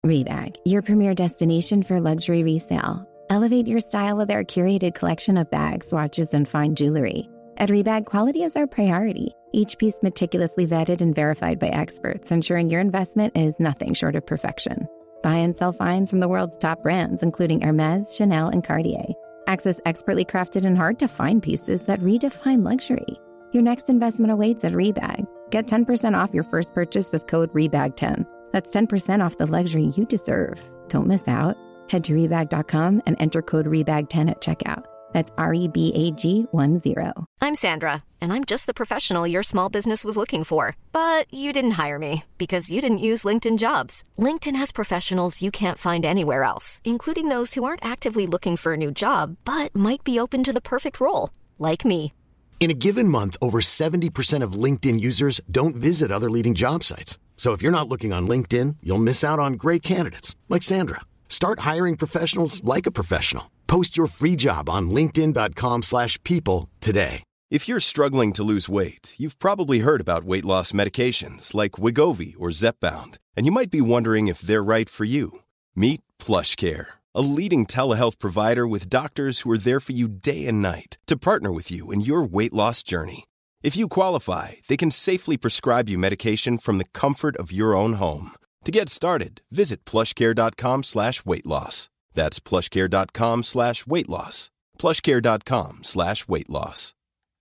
Rebag, your premier destination for luxury resale. Elevate your style with our curated collection of bags, watches, and fine jewelry. At Rebag, quality is our priority. Each piece meticulously vetted and verified by experts, ensuring your investment is nothing short of perfection. Buy and sell finds from the world's top brands, including Hermes, Chanel, and Cartier. Access expertly crafted and hard-to-find pieces that redefine luxury. Your next investment awaits at Rebag. Get 10% off your first purchase with code REBAG10. That's 10% off the luxury you deserve. Don't miss out. Head to Rebag.com and enter code REBAG10 at checkout. That's REBAG10. I'm Sandra, and I'm just the professional your small business was looking for. But you didn't hire me because you didn't use LinkedIn Jobs. LinkedIn has professionals you can't find anywhere else, including those who aren't actively looking for a new job, but might be open to the perfect role, like me. In a given month, over 70% of LinkedIn users don't visit other leading job sites. So if you're not looking on LinkedIn, you'll miss out on great candidates like Sandra. Start hiring professionals like a professional. Post your free job on linkedin.com/people today. If you're struggling to lose weight, you've probably heard about weight loss medications like Wegovy or Zepbound, and you might be wondering if they're right for you. Meet PlushCare, a leading telehealth provider with doctors who are there for you day and night to partner with you in your weight loss journey. If you qualify, they can safely prescribe you medication from the comfort of your own home. To get started, visit plushcare.com/weightloss. That's plushcare.com/weightloss. plushcare.com/weightloss.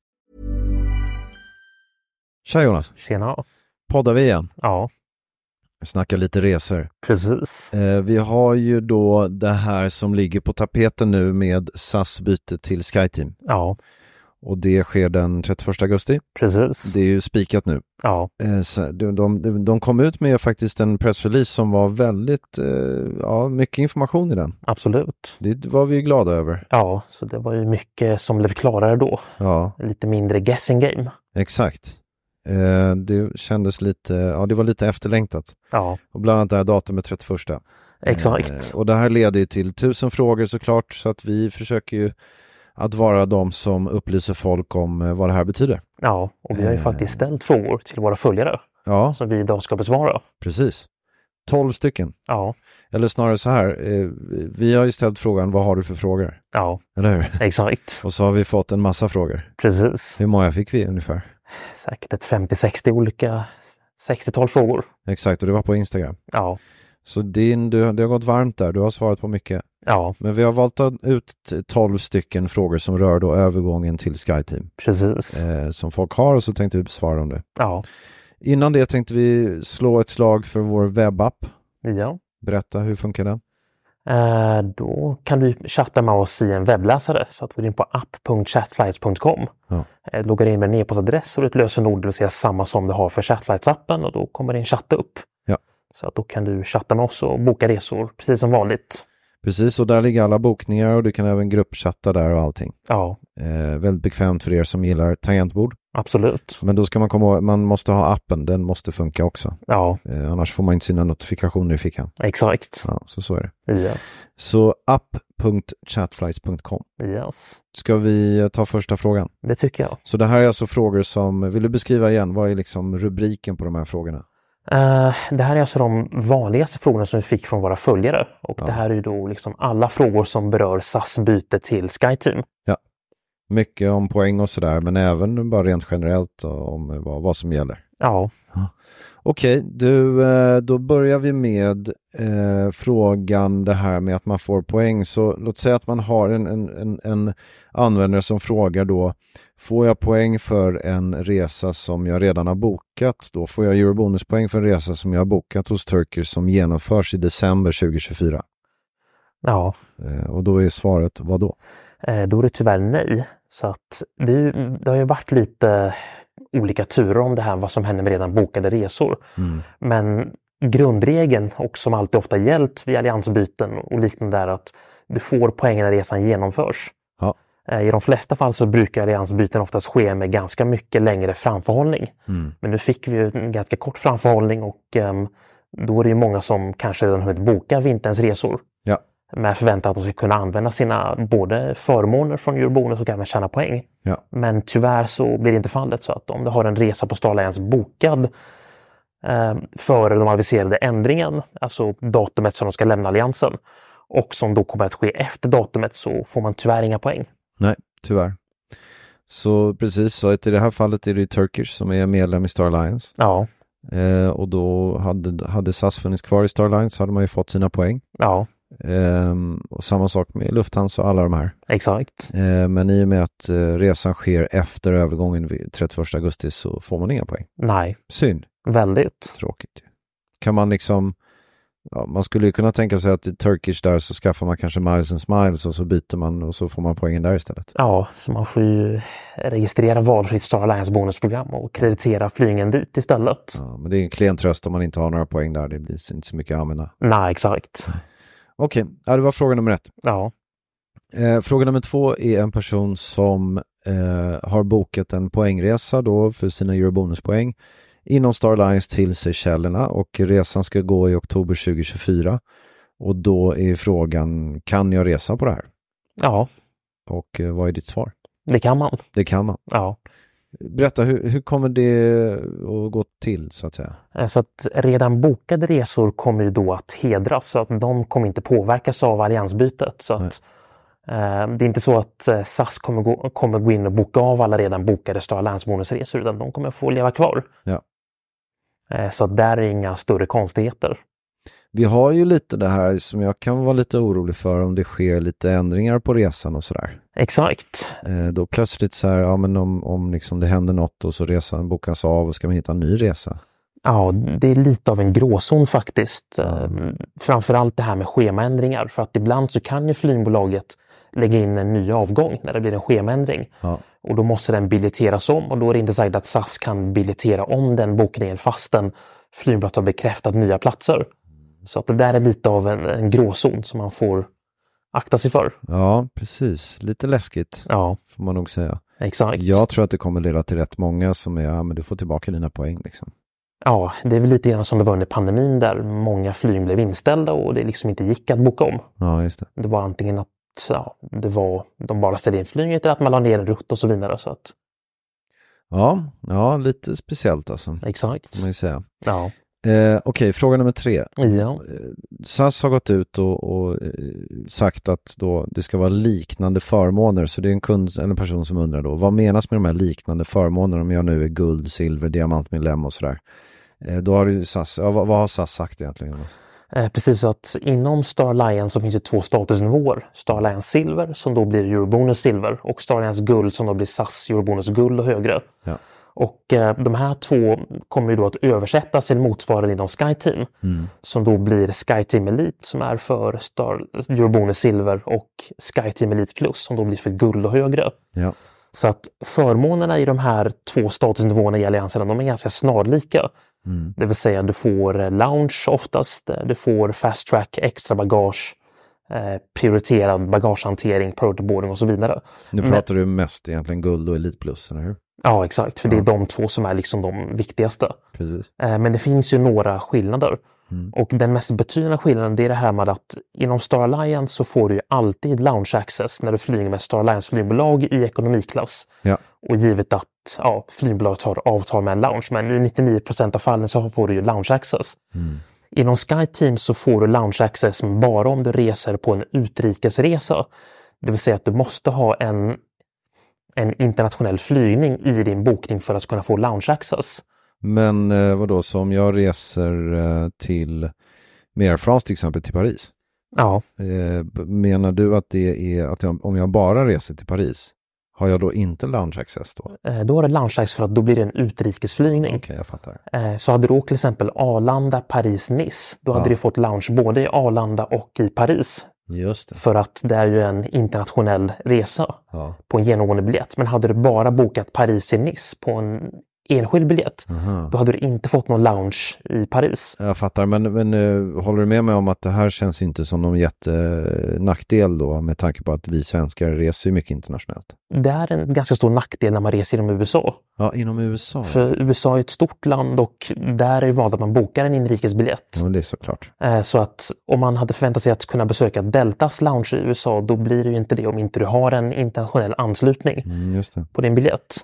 Tja Jonas. Tjena. Poddar vi igen? Ja. Vi snackar lite resor. Precis. Vi har ju då det här som ligger på tapeten nu med SAS byte till SkyTeam. Ja. Och det sker den 31 augusti. Precis. Det är ju spikat nu. Ja. De kom ut med faktiskt en pressrelease som var väldigt, mycket information i den. Absolut. Det var vi glada över. Ja, så det var ju mycket som blev klarare då. Ja. Lite mindre guessing game. Exakt. Det kändes lite, det var lite efterlängtat. Ja. Och bland annat det här datumet 31. Exakt. Och det här leder ju till 1000 frågor såklart, så att vi försöker ju att vara de som upplyser folk om vad det här betyder. Ja, och vi har ju faktiskt ställt frågor till våra följare. Ja. Som vi idag ska besvara. Precis. 12 stycken. Ja. Eller snarare så här, vi har ju ställt frågan, vad har du för frågor? Ja. Eller hur? Exakt. Och så har vi fått en massa frågor. Precis. Hur många fick vi ungefär? Säkert ett 50-60 olika 60-tal frågor. Exakt, och det var på Instagram. Ja. Så det har gått varmt där, du har svarat på mycket. Ja. Men vi har valt ut 12 stycken frågor som rör då övergången till SkyTeam. Precis. Som folk har, och så tänkte vi besvara om det. Ja. Innan det tänkte vi slå ett slag för vår webbapp. Ja. Berätta, hur funkar den? Då kan du chatta med oss i en webbläsare, så att du går in på app.chatflights.com. Ja. Loggar in med en e-postadress och ett lösenord, det vill säga samma som du har för Chatflights-appen, och då kommer din chatt upp. Ja. Så att då kan du chatta med oss och boka resor precis som vanligt. Precis, och där ligger alla bokningar, och du kan även gruppchatta där och allting. Ja. Väldigt bekvämt för er som gillar tangentbord. Absolut. Men då ska man komma ihåg, man måste ha appen, den måste funka också. Ja. Annars får man inte sina notifikationer i fickan. Exakt. Ja, så är det. Yes. Så app.chatflights.com. Yes. Ska vi ta första frågan? Det tycker jag. Så det här är alltså frågor som, vill du beskriva igen, vad är liksom rubriken på de här frågorna? Det här är alltså de vanligaste frågorna som vi fick från våra följare. Och det här är ju då liksom alla frågor som berör SAS-byte till SkyTeam. Ja, mycket om poäng och sådär, men även bara rent generellt om vad som gäller. Ja. Okej, då börjar vi med frågan det här med att man får poäng. Så låt säga att man har en användare som frågar då, får jag poäng för en resa som jag redan har bokat? Då får jag eurobonuspoäng för en resa som jag har bokat hos Turkish som genomförs i december 2024. Ja. Och då är svaret, vad då? Då är det tyvärr nej. Så att det har ju varit lite olika turer om det här, vad som händer med redan bokade resor. Men grundregeln, och som alltid ofta gällt vid alliansbyten och liknande, är att du får poäng när resan genomförs. Ja. I de flesta fall så brukar alliansbyten oftast ske med ganska mycket längre framförhållning. Men nu fick vi ju en ganska kort framförhållning, och då är det ju många som kanske redan hunnit boka vinterns resor. Ja. Med förväntan att de ska kunna använda sina både förmåner från eurobonus och även tjäna poäng. Ja. Men tyvärr så blir det inte fallet, så att om du har en resa på Star Alliance bokad före de aviserade ändringen, alltså datumet som de ska lämna alliansen, och som då kommer att ske efter datumet, så får man tyvärr inga poäng. Nej, tyvärr. Så precis, så att i det här fallet är det Turkish som är medlem i Star Alliance. Ja. Och då hade SAS funnits kvar i Star Alliance så hade man ju fått sina poäng. Ja. Och samma sak med Lufthansa och alla de här. Exakt. Men i och med att resan sker efter övergången vid 31 augusti så får man inga poäng. Nej. Synd. Väldigt. Tråkigt. Kan man liksom... Ja, man skulle ju kunna tänka sig att i Turkish där så skaffar man kanske miles and smiles och så byter man och så får man poängen där istället. Ja, så man får ju registrera valfritt Star Alliance bonusprogram och kreditera flygningen dit istället. Ja, men det är en klen tröst om man inte har några poäng där. Det blir inte så mycket att använda. Nej, exakt. Okej, ja, det var fråga nummer 1. Ja. Fråga nummer 2 är en person som har bokat en poängresa då för sina eurobonuspoäng inom Star Alliance till Seychellerna, och resan ska gå i oktober 2024. Och då är frågan, kan jag resa på det här? Ja. Och vad är ditt svar? Det kan man. Det kan man. Ja. Berätta, hur kommer det att gå till så att säga? Så att redan bokade resor kommer ju då att hedras, så att de kommer inte påverkas av alliansbytet. Så att det är inte så att SAS kommer gå in och boka av alla redan bokade Star Alliance bonusresor, utan de kommer få leva kvar. Ja. Så att där är inga större konstigheter. Vi har ju lite det här som jag kan vara lite orolig för, om det sker lite ändringar på resan och sådär. Exakt. Då plötsligt så här, ja men om liksom det händer något och så resan bokas av och ska man hitta en ny resa. Ja, det är lite av en gråzon faktiskt. Framförallt det här med schemaändringar, för att ibland så kan ju flygbolaget lägga in en ny avgång när det blir en schemaändring. Ja. Och då måste den biljetteras om, och då är det inte säkert att SAS kan biljettera om den bokningen fastän flygbolaget har bekräftat nya platser. Så att det där är lite av en gråzon som man får akta sig för. Ja, precis. Lite läskigt, får man nog säga. Exakt. Jag tror att det kommer leda till rätt många som är, men du får tillbaka dina poäng liksom. Ja, det är väl lite grann som det var under pandemin där många flyg blev inställda och det liksom inte gick att boka om. Ja, just det. Det var antingen att de bara ställde in flyget eller att man la ner en rutt och så vidare. Så att... Ja, lite speciellt alltså. Exakt. Kan man ju säga. Ja. Okej, fråga nummer 3. Ja. SAS har gått ut och sagt att då det ska vara liknande förmåner, så det är en kund eller en person som undrar då, vad menas med de här liknande förmånerna om jag nu är guld, silver, diamantmedlem och sådär. Då har ju SAS, vad har SAS sagt egentligen? Precis, så att inom Star Alliance så finns det 2 statusnivåer. Star Alliance Silver som då blir Eurobonus Silver och Star Alliance Guld som då blir SAS Eurobonus Guld och högre. Ja. Och de här 2 kommer ju då att översättas till motsvarande inom SkyTeam som då blir SkyTeam Elite som är för Eurobonus Silver och SkyTeam Elite Plus som då blir för guld och högre. Ja. Så att förmånerna i de här 2 statusnivåerna i alliansen, de är ganska snarlika. Det vill säga du får lounge oftast, du får fast track, extra bagage, prioriterad bagagehantering, protoboarding och så vidare. Nu pratar du mest egentligen guld och Elite Plus, eller hur? Ja, exakt. För det är de 2 som är liksom de viktigaste. Precis. Men det finns ju några skillnader. Och den mest betydande skillnaden det är det här med att inom Star Alliance så får du ju alltid lounge access när du flyger med Star Alliance flygbolag i ekonomiklass. Ja. Och givet att flygbolaget har avtal med en lounge, men i 99% av fallen så får du ju lounge access. Inom SkyTeam så får du lounge access bara om du reser på en utrikesresa. Det vill säga att du måste ha en internationell flygning i din bokning för att kunna få lounge access. Men vadå, så om jag reser till med Air France till exempel till Paris? Ja. Menar du att det är att om jag bara reser till Paris, har jag då inte lounge access då? Då har du lounge access för att då blir det en utrikesflygning. Okej, jag fattar. Så hade du åkt till exempel Arlanda, Paris, Nice, då hade du fått lounge både i Arlanda och i Paris. Just det. För att det är ju en internationell resa på en genomgående biljett. Men hade du bara bokat Paris i Nice på en enskild biljett, då hade du inte fått någon lounge i Paris. Jag fattar, men håller du med mig om att det här känns inte som någon jättenackdel då, med tanke på att vi svenskar reser ju mycket internationellt? Det är en ganska stor nackdel när man reser inom USA. Ja, inom USA. För USA är ett stort land och där är det vanligt att man bokar en inrikesbiljett. Ja, det är såklart. Så att om man hade förväntat sig att kunna besöka Deltas lounge i USA, då blir det ju inte det om inte du har en internationell anslutning just det. på din biljett.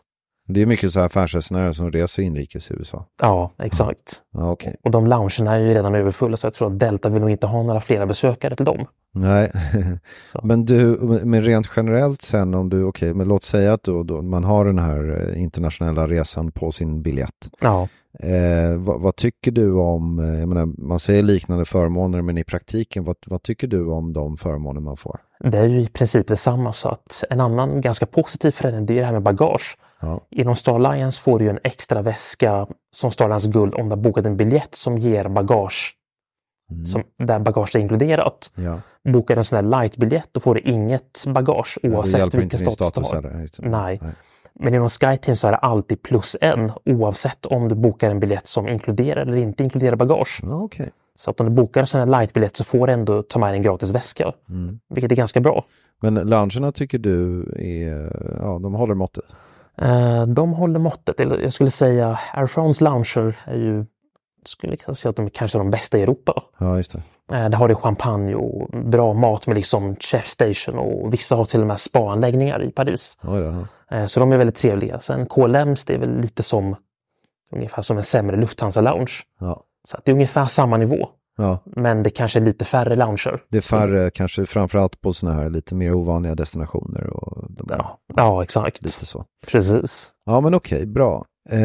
Det är mycket så här affärsresenärer som reser inrikes i USA. Ja, exakt. Ja, okay. Och de loungerna är ju redan överfulla, så jag tror att Delta vill nog inte ha några flera besökare till dem. Nej, men du, men rent generellt sen om du, men låt säga att då man har den här internationella resan på sin biljett. Ja. Vad tycker du om, jag menar, man säger liknande förmåner, men i praktiken, vad tycker du om de förmåner man får? Det är ju i princip detsamma, så att en annan ganska positiv förändring, det är det här med bagage. Ja. Inom Star Alliance får du ju en extra väska som Star Alliance Guld om du har bokat en biljett som ger bagage. Där bagage är inkluderat. Ja. Bokar du en sån här light-biljett, då får du inget bagage oavsett vilken status du har. Nej. Men inom SkyTeam så är det alltid +1 oavsett om du bokar en biljett som inkluderar eller inte inkluderar bagage. Okay. Så att om du bokar en sån här light-biljett så får du ändå ta med en gratis väska. Vilket är ganska bra. Men loungerna tycker du de håller måttet? De håller måttet. Jag skulle säga Air France lounger är ju, skulle jag säga att de är kanske de bästa i Europa. Ja, just det. Där har du champagne och bra mat med liksom chef station, och vissa har till och med spa-anläggningar i Paris. Så de är väldigt trevliga. Sen KLMs, det är väl lite som ungefär som en sämre Lufthansa lounge. Ja. Så att det är ungefär samma nivå. Ja. Men det kanske är lite färre lounger. Det är färre, kanske framförallt på såna här lite mer ovanliga destinationer. Och ja, exakt. Lite så. Precis. Ja, men okej, bra.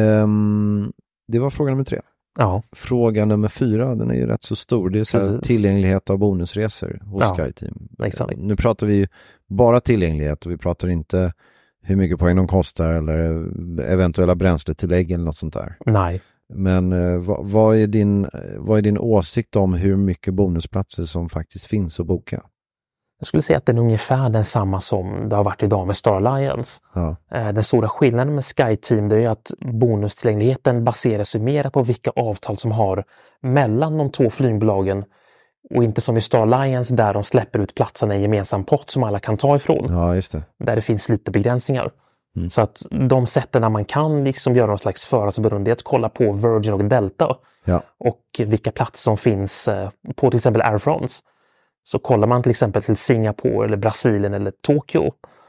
Det var fråga nummer 3. Ja. Fråga nummer 4, den är ju rätt så stor. Det är så här, tillgänglighet av bonusresor hos SkyTeam. Exakt. Nu pratar vi bara tillgänglighet och vi pratar inte hur mycket poäng de kostar eller eventuella bränsletillägg eller något sånt där. Nej. Men vad är din åsikt om hur mycket bonusplatser som faktiskt finns att boka? Jag skulle säga att den är ungefär densamma som det har varit idag med Star Alliance. Ja. Den stora skillnaden med SkyTeam, det är att bonustillgängligheten baserar sig mer på vilka avtal som har mellan de två flygbolagen, och inte som i Star Alliance där de släpper ut platserna i en gemensam pott som alla kan ta ifrån. Ja, just det. Där det finns lite begränsningar. Så att de sätten man kan liksom göra någon slags förhandsberoende är att kolla på Virgin och Delta. Ja. Och vilka platser som finns på till exempel Air France. Så kollar man till exempel till Singapore eller Brasilien eller Tokyo.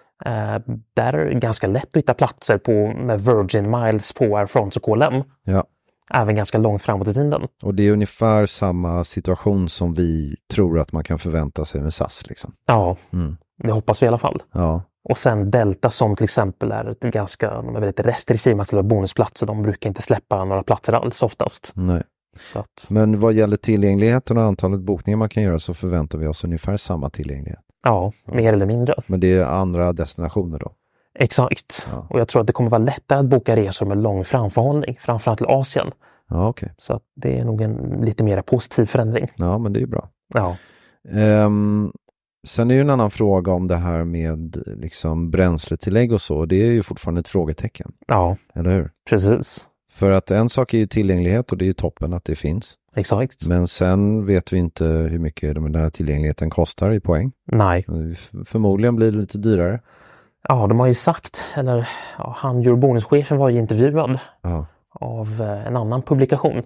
Där är det ganska lätt att hitta platser med Virgin Miles på Air France och KLM. Ja. Även ganska långt framåt i tiden. Och det är ungefär samma situation som vi tror att man kan förvänta sig med SAS liksom. Ja, det hoppas vi i alla fall. Ja. Och sen Delta som till exempel är de är väldigt restriktiva med att ställa bonusplatser. De brukar inte släppa några platser alls oftast. Nej. Men vad gäller tillgängligheten och antalet bokningar man kan göra så förväntar vi oss ungefär samma tillgänglighet. Ja, mer eller mindre. Men det är andra destinationer då? Exakt. Ja. Och jag tror att det kommer vara lättare att boka resor med lång framförhållning, framförallt till Asien. Ja, okej. Så att det är nog en lite mer positiv förändring. Ja, men det är ju bra. Ja. Sen är ju en annan fråga om det här med liksom bränsletillägg och så. Det är ju fortfarande ett frågetecken. Ja, eller hur? Precis. För att en sak är ju tillgänglighet och det är ju toppen att det finns. Exakt. Men sen vet vi inte hur mycket den här tillgängligheten kostar i poäng. Nej. Förmodligen blir det lite dyrare. Ja, de har ju sagt, Eurobonuschefen var ju intervjuad av en annan publikation.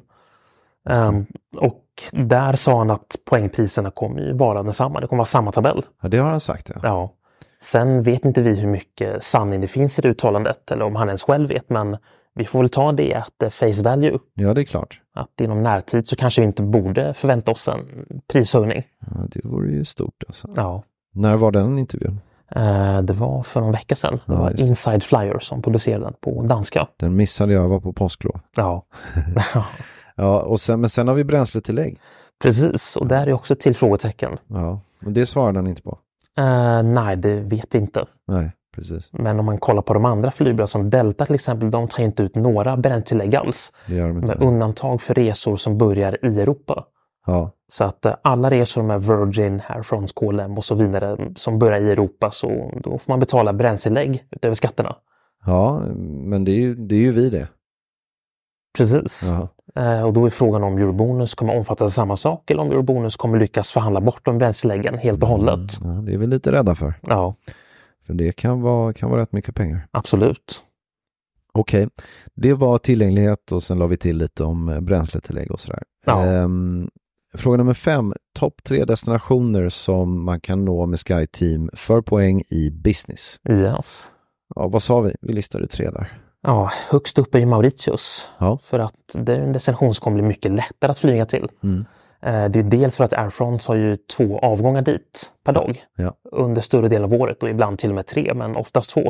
Och där sa han att poängpriserna kommer ju vara densamma. Det kommer vara samma tabell. Ja, det har han sagt, ja. Sen vet inte vi hur mycket sanning det finns i det uttalandet eller om han ens själv vet, men vi får väl ta det att face value. Ja, det är klart. Att inom närtid så kanske vi inte borde förvänta oss en prishöjning. Ja, det vore ju stort alltså. Ja. När var den intervjun? Det var för någon vecka sedan. Det var Inside Flyer som publicerade den på danska. Den missade jag, var på påsklov. Ja. Ja, och sen har vi bränsletillägg. Precis, och där är också till frågetecken. Ja, och det svarar den inte på. Nej, det vet vi inte. Nej, precis. Men om man kollar på de andra flygbolag som Delta till exempel, de tar inte ut några bränsletillägg alls. Det gör de inte. Med undantag för resor som börjar i Europa. Ja. Så att alla resor med Virgin, Air France, KLM och så vidare som börjar i Europa, så då får man betala bränsletillägg utöver skatterna. Ja, men det är ju vi det. Precis. Och då är frågan om Eurobonus kommer omfatta samma sak eller om Eurobonus kommer lyckas förhandla bort de bränsletilläggen helt och hållet. Ja, det är vi lite rädda för. Ja. För det kan vara rätt mycket pengar. Absolut. Okej, det var tillgänglighet och sen la vi till lite om bränsletillägg och sådär. Ja. Fråga nummer 5. Topp 3 destinationer som man kan nå med SkyTeam för poäng i business. Yes. Ja, vad sa vi? Vi listade 3 där. Ja, högst upp är ju Mauritius. Ja. För att det är en destination som kommer bli mycket lättare att flyga till. Det är dels för att Air France har ju 2 avgångar dit per dag. Ja. Under större delen av året och ibland till och med 3, men oftast 2.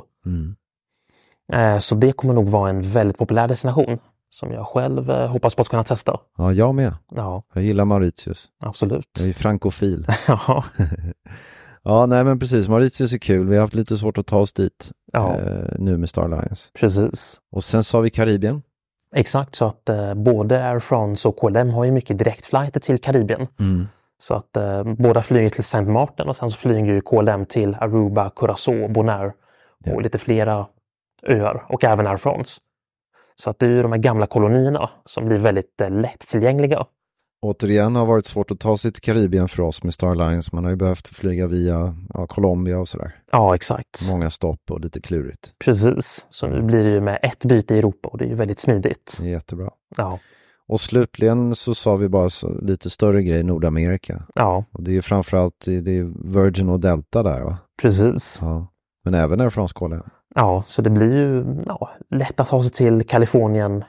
Så det kommer nog vara en väldigt populär destination som jag själv hoppas på att kunna testa. Ja, jag med. Ja, Jag gillar Mauritius. absolut. Jag är frankofil. Ja. Ja, nej men precis. Mauritius är kul. Vi har haft lite svårt att ta oss dit nu med Star Alliance. Precis. Och sen sa vi Karibien. Exakt, så att både Air France och KLM har ju mycket direktflighter till Karibien. Så att båda flyger till Saint Martin och sen så flyger ju KLM till Aruba, Curacao, Bonaire och lite flera öar och även Air France. Så att det är ju de här gamla kolonierna som blir väldigt lättillgängliga. Återigen har varit svårt att ta sig till Karibien för oss med Star Alliance. Man har ju behövt flyga via Colombia och sådär. Ja, exakt. Många stopp och lite klurigt. Precis, så nu blir det ju med ett byte i Europa och det är ju väldigt smidigt. Det är jättebra. Ja. Och slutligen så sa vi bara lite större grej, Nordamerika. Ja. Och det är ju framförallt det är Virgin och Delta där, va? Precis. Ja. Men även Air France KLM. Ja, så det blir ju lätt att ta sig till Kalifornien,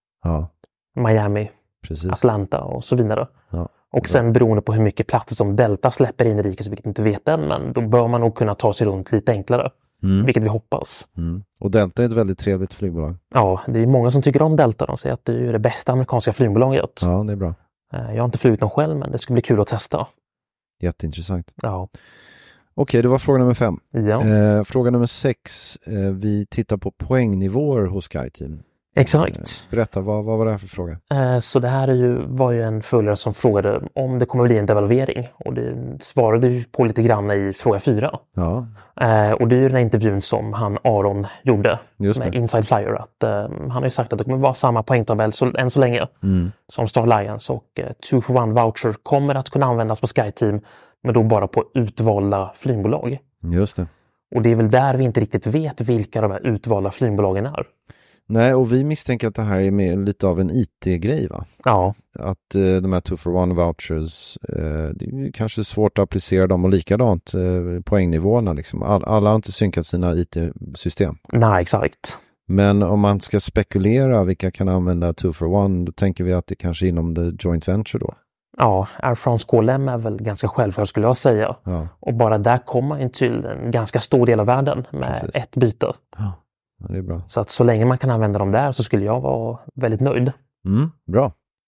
Miami, precis. Atlanta och så vidare. Ja. Och sen beroende på hur mycket platser som Delta släpper in i riket, vilket inte vet än, men då bör man nog kunna ta sig runt lite enklare. Vilket vi hoppas. Och Delta är ett väldigt trevligt flygbolag. Ja, det är många som tycker om Delta. De säger att det är det bästa amerikanska flygbolaget. Ja, det är bra. Jag har inte flugit någon själv, men det ska bli kul att testa. Jätteintressant. Ja. Okej, det var fråga nummer 5. Ja. Fråga nummer 6. Vi tittar på poängnivåer hos SkyTeam. Exakt. Berätta, vad var det här för fråga? Så det här var ju en följare som frågade om det kommer bli en devalvering. Och det svarade ju på lite grann i fråga 4. Ja. Och det är ju den här intervjun som Aron gjorde Just med det. Inside Flyer. Att, han har ju sagt att det kommer vara samma poängtabell än så länge som Star Alliance. Och 2-for-1 voucher kommer att kunna användas på SkyTeam, men då bara på utvalda flygbolag. Just det. Och det är väl där vi inte riktigt vet vilka de här utvalda flygbolagen är. Nej, och vi misstänker att det här är med lite av en IT-grej, va? Ja. Att de här 2-for-1 vouchers, det är kanske svårt att applicera dem och likadant poängnivåerna. Liksom. Alla har inte synkat sina IT-system. Nej, exakt. Men om man ska spekulera vilka kan använda 2-for-1, då tänker vi att det kanske är inom the joint venture då. Ja, Air France KLM är väl ganska självklart skulle jag säga. Ja. Och bara där kommer man till en ganska stor del av världen med Precis. ett byte. Ja, det är bra. Så att så länge man kan använda dem där så skulle jag vara väldigt nöjd. Bra.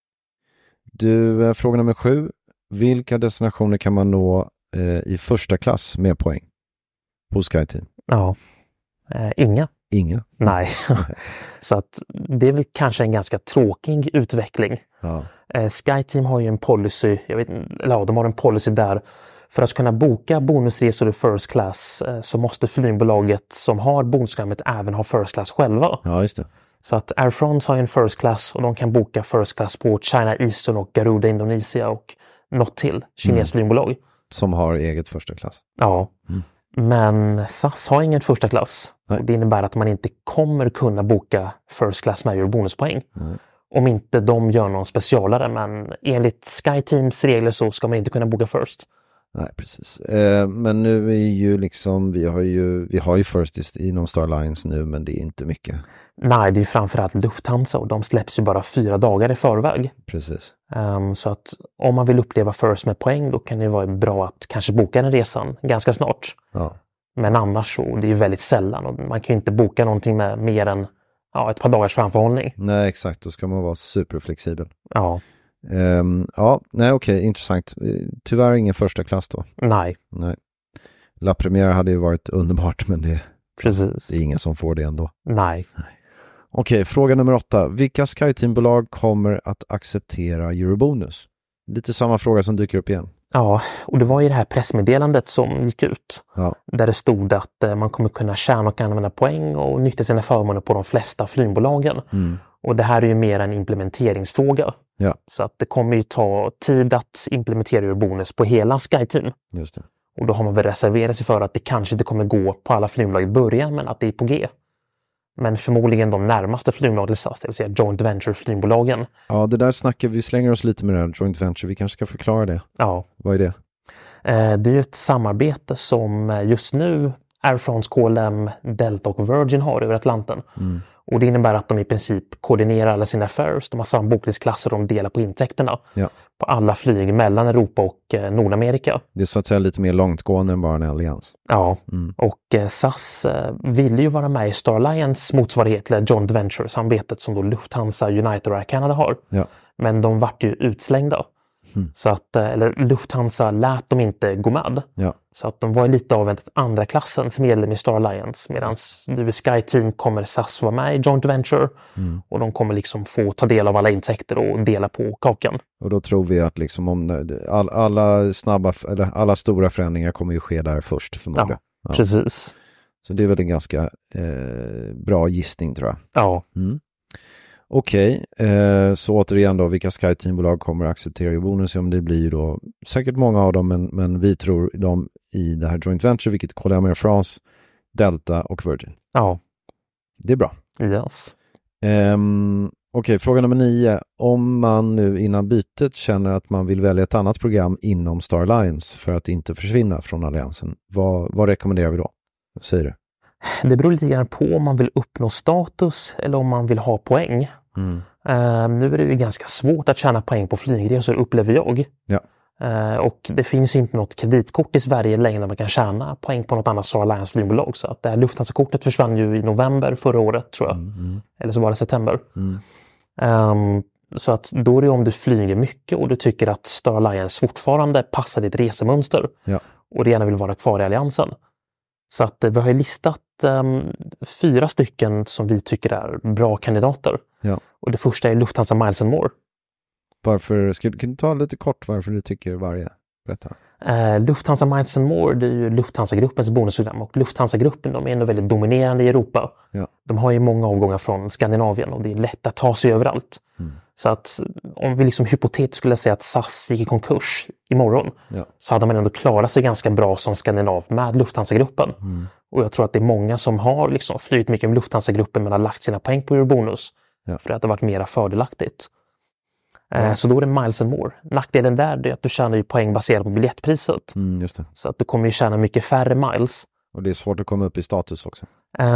Du, fråga nummer 7. Vilka destinationer kan man nå i första klass med poäng på SkyTeam? Ja, inga. Inga. Nej, så att det är väl kanske en ganska tråkig utveckling. Ja. SkyTeam har ju en policy, de har en policy där för att kunna boka bonusresor i first class så måste flygbolaget som har bonusprogrammet även ha first class själva. Ja, just det. Så att Air France har en first class och de kan boka first class på China Eastern och Garuda Indonesia och något till kinesflygbolag. Som har eget första klass. Ja. Men SAS har ingen första klass. Och det innebär att man inte kommer kunna boka first class med bonuspoäng. Om inte de gör någon specialare, men enligt SkyTeams regler så ska man inte kunna boka first. Nej, precis. Men nu är ju liksom, vi har ju first inom Star Alliance nu, men det är inte mycket. Nej, det är framförallt Lufthansa och de släpps ju bara 4 dagar i förväg. Precis. Så att om man vill uppleva first med poäng, då kan det vara bra att kanske boka den resan ganska snart. Ja. Men annars så, det är ju väldigt sällan och man kan ju inte boka någonting med mer än ett par dagars framförhållning. Nej, exakt. Då ska man vara superflexibel. Ja. Okej, intressant. Tyvärr ingen första klass då. Nej. La Première hade ju varit underbart, men Precis. det är ingen som får det ändå. Nej. Okej, fråga nummer 8. Vilka SkyTeam-bolag kommer att acceptera Eurobonus? Lite samma fråga som dyker upp igen. Ja, och det var ju det här pressmeddelandet som gick ut. Ja. Där det stod att man kommer kunna tjäna och använda poäng och nyttja sina förmåner på de flesta flygbolagen. Och det här är ju mer en implementeringsfråga. Ja. Så att det kommer ju ta tid att implementera Eurobonus på hela SkyTeam. Just det. Och då har man väl reserverat sig för att det kanske inte kommer gå på alla flygbolag i början, men att det är på G. Men förmodligen de närmaste flygbolagen till SAS, det vill säga joint venture-flygbolagen. Ja, det där snackar vi, slänger oss lite med det här joint venture. Vi kanske ska förklara det. Ja. Vad är det? Det är ju ett samarbete som just nu Air France, KLM, Delta och Virgin har över Atlanten. Och det innebär att de i princip koordinerar alla sina affairs. De har samma bokningsklasser och de delar på intäkterna på alla flyg mellan Europa och Nordamerika. Det är så att säga lite mer långtgående än bara en allians. Ja, och SAS ville ju vara med i Star Alliance motsvarighet till Joint Venture-samarbetet som då Lufthansa, United och Air Canada har. Ja. Men de vart ju utslängda. Så att, eller Lufthansa lät dem inte gå med. Ja. Så att de var lite av en andra klassens medlem i Star Alliance. Medan nu i SkyTeam kommer SAS vara med i Joint Venture. Och de kommer liksom få ta del av alla intäkter och dela på kakan. Och då tror vi att liksom om alla stora förändringar kommer ju ske där först förmodligen. Ja, precis. Så det är väl en ganska bra gissning tror jag. Ja. Okej, så återigen då, vilka SkyTeam-bolag kommer att acceptera bonus? Det blir ju då säkert många av dem, men vi tror dem i det här Joint Venture, vilket KLM Air France, Delta och Virgin. Ja. Det är bra. Yes. Okej, fråga nummer 9. Om man nu innan bytet känner att man vill välja ett annat program inom Star Alliance för att inte försvinna från alliansen, vad rekommenderar vi då? Vad säger du? Det beror lite grann på om man vill uppnå status eller om man vill ha poäng. Nu är det ju ganska svårt att tjäna poäng på flygresor, upplever jag. Ja. Och det finns inte något kreditkort i Sverige längre där man kan tjäna poäng på något annat Star Alliance flygbolag. Så att det här Lufthansa-kortet försvann ju i november förra året tror jag. Eller så var det september. Så att då är det om du flyger mycket och du tycker att Star Alliance fortfarande passar ditt resemönster. Ja. Och du gärna vill vara kvar i alliansen. Så att vi har ju listat 4 stycken som vi tycker är bra kandidater. Ja. Och det första är Lufthansa Miles & More. Kan du ta lite kort varför du tycker varje? Berätta. Lufthansa Miles & More, det är ju Lufthansa-gruppens bonusprogram. Och Lufthansa-gruppen, de är ändå väldigt dominerande i Europa. Ja. De har ju många avgångar från Skandinavien och det är lätt att ta sig överallt. Så att om vi liksom hypotetiskt skulle säga att SAS gick i konkurs imorgon, så hade man ändå klarat sig ganska bra som skandinav med Lufthansa-gruppen. Och jag tror att det är många som har liksom flygit mycket med Lufthansa-gruppen men har lagt sina poäng på Eurobonus för att det har varit mer fördelaktigt. Så då är det Miles & More. Nackdelen där är att du tjänar ju poäng baserat på biljettpriset. Just det. Så att du kommer ju tjäna mycket färre miles. Och det är svårt att komma upp i status också.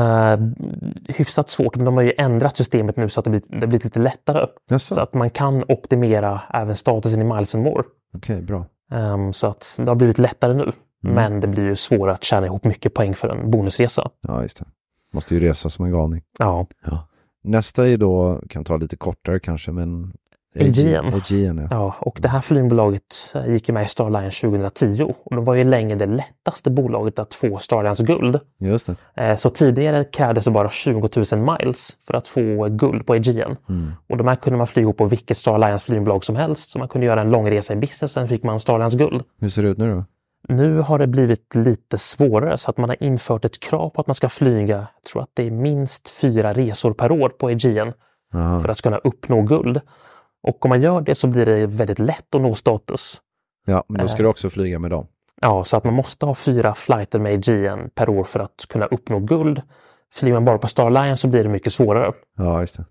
Hyfsat svårt, men de har ju ändrat systemet nu så att det blir lite lättare. Jaså. Så att man kan optimera även statusen i Miles & More. Okej, bra. Så att det har blivit lättare nu. Men det blir ju svårare att tjäna ihop mycket poäng för en bonusresa. Ja, just det. Måste ju resa som en galning. Ja. Nästa är då, kan ta lite kortare kanske, men Aegean, ja. Och det här flygbolaget gick ju med i Star Alliance 2010 och de var ju länge det lättaste bolaget att få Star Alliance guld. Just det. Så tidigare krävdes det bara 20 000 miles för att få guld på Aegean. Och de här kunde man flyga på vilket Star Alliance flygbolag som helst, så man kunde göra en lång resa i business, sen fick man Star Alliance guld. Hur ser det ut nu då? Nu har det blivit lite svårare så att man har infört ett krav på att man ska flyga, jag tror att det är minst 4 resor per år på Aegean för att kunna uppnå guld. Och om man gör det så blir det väldigt lätt att nå status. Ja, men då ska du också flyga med dem. Ja, så att man måste ha 4 flighter med Aegean per år för att kunna uppnå guld. Flyger man bara på Star Alliance så blir det mycket svårare. Ja, just det.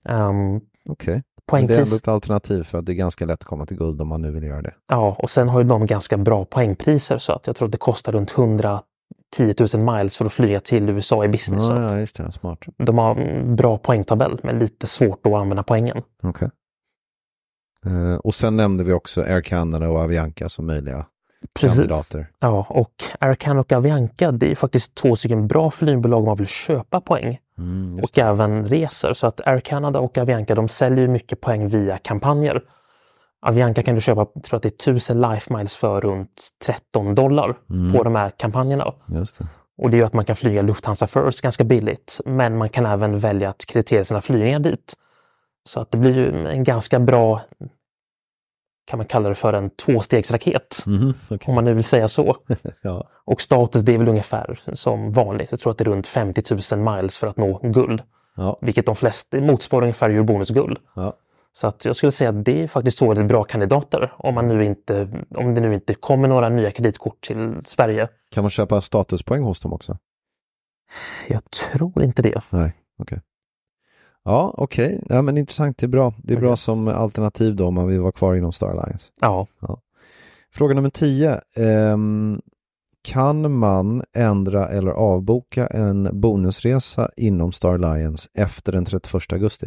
Okej. Poängpris. Det är ändå ett alternativ för att det är ganska lätt att komma till guld om man nu vill göra det. Ja, och sen har ju de ganska bra poängpriser så att jag tror att det kostar runt 110 000 miles för att flyga till USA i business. Ja, just det. Smart. De har en bra poängtabell men lite svårt att använda poängen. Okej. Och sen nämnde vi också Air Canada och Avianca som möjliga kandidater. Ja, och Air Canada och Avianca, det är faktiskt 2 stycken bra flygbolag om man vill köpa poäng. Och även resor. Så att Air Canada och Avianca, de säljer mycket poäng via kampanjer. Avianca kan du köpa, jag tror att det är 1000 life miles för runt $13 på de här kampanjerna. Just det. Och det gör att man kan flyga Lufthansa First ganska billigt. Men man kan även välja att kreditera sina flygningar dit. Så att det blir ju en ganska bra, kan man kalla det för en 2-stegsraket. Okay. Om man nu vill säga så. Ja. Och status, det är väl ungefär som vanligt. Jag tror att det är runt 50 000 miles för att nå guld. Ja. Vilket de flesta motsvarar ungefär Eurobonus-guld. Ja. Så att jag skulle säga att det är faktiskt så väldigt bra kandidater. Om det nu inte kommer några nya kreditkort till Sverige. Kan man köpa statuspoäng hos dem också? Jag tror inte det. Nej, okej. Ja, okej. Ja, men intressant. Det är bra. Det är bra som alternativ då om man vill vara kvar inom Star Alliance. Ja. Fråga nummer 10. kan man ändra eller avboka en bonusresa inom Star Alliance efter den 31 augusti?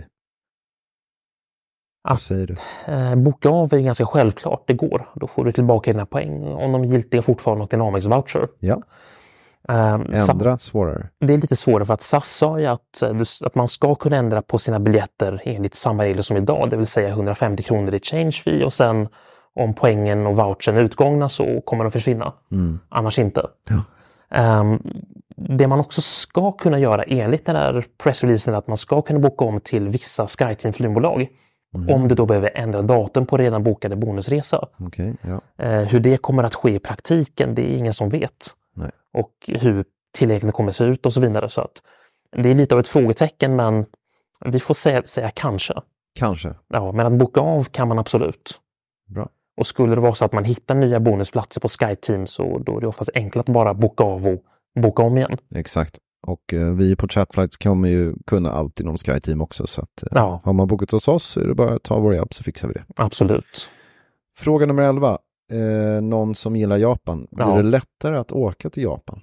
Vad säger du? Boka av är ganska självklart, det går. Då får du tillbaka dina poäng om de är giltiga fortfarande och Amex voucher. Ja. Ändra svårare. Det är lite svårare för att SAS sa ju att man ska kunna ändra på sina biljetter enligt samma regler som idag, det vill säga 150 kronor i change fee och sen om poängen och vouchern är utgångna så kommer de försvinna. Annars inte. Ja. Det man också ska kunna göra enligt den här pressreleasen är att man ska kunna boka om till vissa SkyTeam flygbolag om du då behöver ändra datum på redan bokade bonusresa. Okay, ja. Hur det kommer att ske i praktiken, det är ingen som vet. Nej. Och hur tilläggen kommer se ut och så vidare. Så att det är lite av ett frågetecken, men vi får säga kanske. Kanske. Ja, men att boka av kan man absolut. Bra. Och skulle det vara så att man hittar nya bonusplatser på SkyTeam så då är det oftast enklare att bara boka av och boka om igen. Exakt. Och vi på Chatflights kommer ju kunna allt inom SkyTeam också. Så att har man bokat hos oss så är det bara att ta vår hjälp så fixar vi det. Absolut. Fråga nummer 11. Någon som gillar Japan. Blir det lättare att åka till Japan?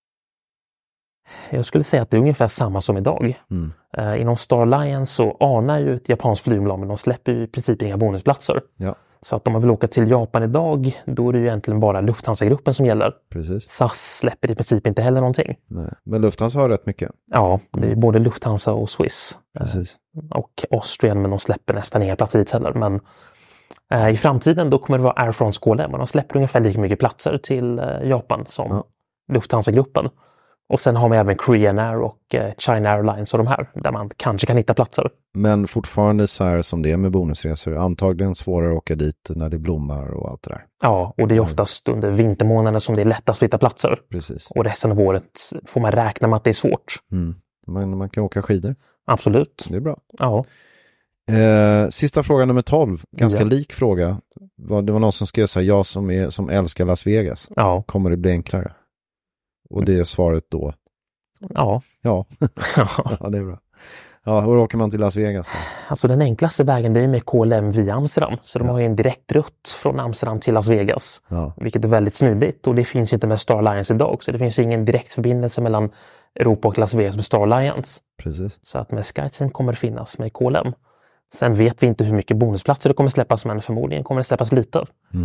Jag skulle säga att det är ungefär samma som idag. Inom Star Alliance så anar ju ett japanskt flygbolag, men de släpper ju i princip inga bonusplatser. Ja. Så att om man vill åka till Japan idag, då är det ju egentligen bara Lufthansa-gruppen som gäller. Precis. SAS släpper i princip inte heller någonting. Nej. Men Lufthansa har rätt mycket. Ja, det är både Lufthansa och Swiss. Precis. Och Austrian, men de släpper nästan inga platser dit heller. Men i framtiden då kommer det vara Air France KLM och de släpper ungefär lika mycket platser till Japan som Lufthansa-gruppen. Och sen har man även Korean Air och China Airlines och de här, där man kanske kan hitta platser. Men fortfarande så här som det är med bonusresor, antagligen svårare att åka dit när det blommar och allt det där. Ja, och det är oftast under vintermånaderna som det är lättast att hitta platser. Precis. Och resten av året får man räkna med att det är svårt. Men man kan åka skidor. Absolut. Det är bra. Ja. Sista fråga nummer 12. Ganska lik fråga. Det var någon som skrev så här, jag som älskar Las Vegas. Ja. Kommer det bli enklare? Och det är svaret då. Ja. Ja, det är bra. Ja, hur åker man till Las Vegas då? Alltså den enklaste vägen det är med KLM via Amsterdam. Så de har ju en direkt rutt från Amsterdam till Las Vegas. Ja. Vilket är väldigt smidigt. Och det finns inte med Star Alliance idag. Så det finns ingen direkt förbindelse mellan Europa och Las Vegas med Star Alliance. Precis. Så att med SkyTeam kommer det finnas med KLM. Sen vet vi inte hur mycket bonusplatser det kommer släppas, men förmodligen kommer det släppas lite.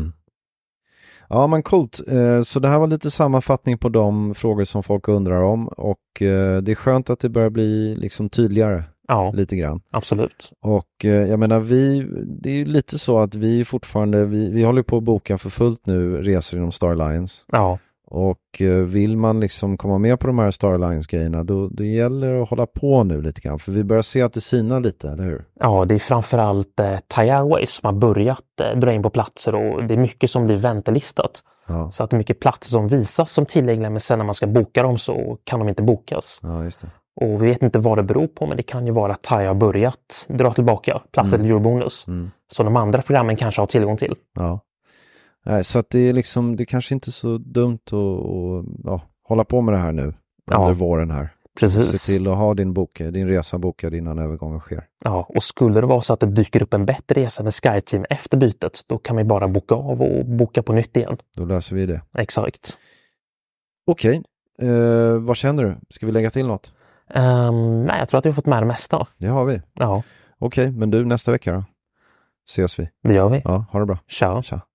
Ja, men coolt. Så det här var lite sammanfattning på de frågor som folk undrar om. Och det är skönt att det börjar bli liksom tydligare. Ja, lite grann. Absolut. Och jag menar, det är ju lite så att vi fortfarande, vi håller på att boka för fullt nu resor inom Star Alliance. Ja. Och vill man liksom komma med på de här Star Alliance-grejerna, då det gäller att hålla på nu lite grann. För vi börjar se att det sinar lite, eller hur? Ja, det är framförallt Thai Airways som har börjat dra in på platser och det är mycket som blir väntelistat. Ja. Så att det är mycket platser som visas som tillgängliga, men sen när man ska boka dem så kan de inte bokas. Ja, just det. Och vi vet inte vad det beror på, men det kan ju vara att Thai har börjat dra tillbaka platser till Eurobonus. Så de andra programmen kanske har tillgång till. Ja. Nej, så att det är liksom, det kanske inte är så dumt att hålla på med det här nu under våren här. Precis. Se till att ha din resa bokad innan övergången sker. Ja, och skulle det vara så att det dyker upp en bättre resa med SkyTeam efter bytet, då kan vi bara boka av och boka på nytt igen. Då löser vi det. Exakt. Okej. Vad känner du? Ska vi lägga till något? Nej, jag tror att vi har fått med det mesta. Det har vi. Ja. Okej, men du, nästa vecka då? Ses vi. Det gör vi. Ja, ha det bra. Ciao. Ciao.